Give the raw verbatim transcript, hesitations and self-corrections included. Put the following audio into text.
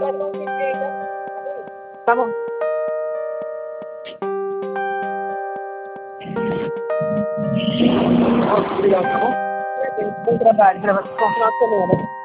Tá bom. Obrigado, tá bom? Bom trabalho para você continuar semana.